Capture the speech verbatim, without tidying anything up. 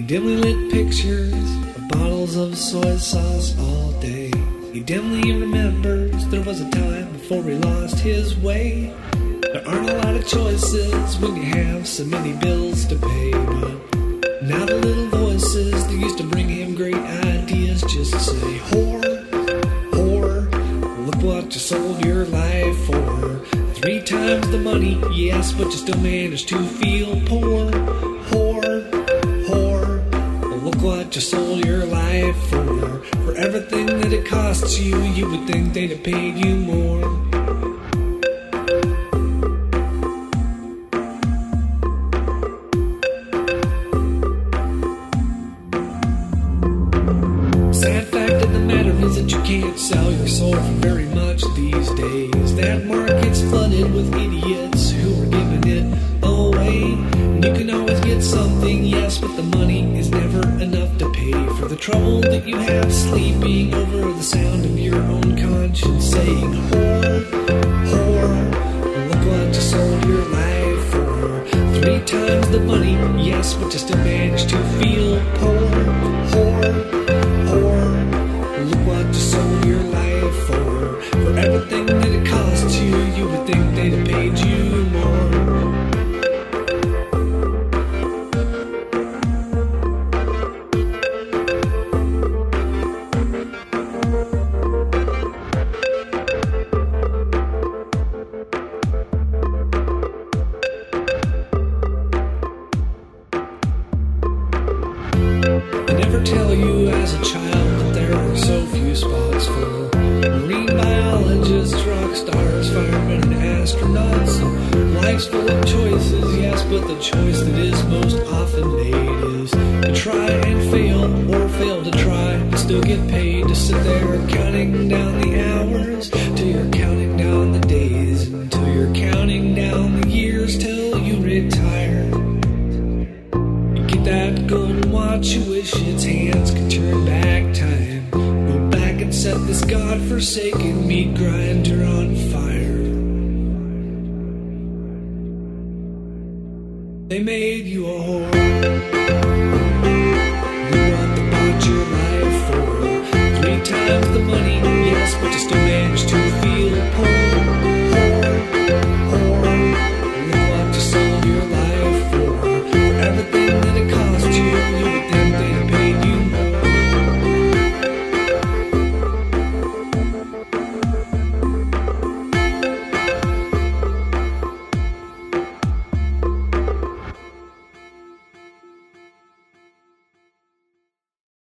dimly lit pictures of bottles of soy sauce all day. He dimly remembers there was a time before he lost his way. There aren't a lot of choices when you have so many bills to pay, but now the little voices that used to bring him great ideas just say, whore, whore, look what you sold your life for. Three times the money, yes, but you still manage to feel poor. Whore, whore, look what you sold your life for. For everything that it costs you, you would think they'd have paid you more. Sad fact of the matter is that you can't sell your soul for very much these days. That market's flooded with idiots who are giving it away. And you can always get something, yes, but the money is never enough to pay for the trouble that you have sleeping over the sound of your own conscience saying, whore, whore, look what you sold your life for. Three times the money, yes, but you still manage to feel poor. Whore, whore, look what you sold your life for. For everything that it costs you, you would think they'd have paid you more. Tell you as a child that there are so few spots for marine biologists, rock stars, firemen, and astronauts. And life's full of choices, yes, but the choice that is most often made is to try and fail, or fail to try, but still get paid to sit there counting down the hours, till you're counting down the days, until you're counting down the years, till you retire. That golden watch, you wish its hands could turn back time. Go back and set this godforsaken meat grinder on fire. They made you a whore.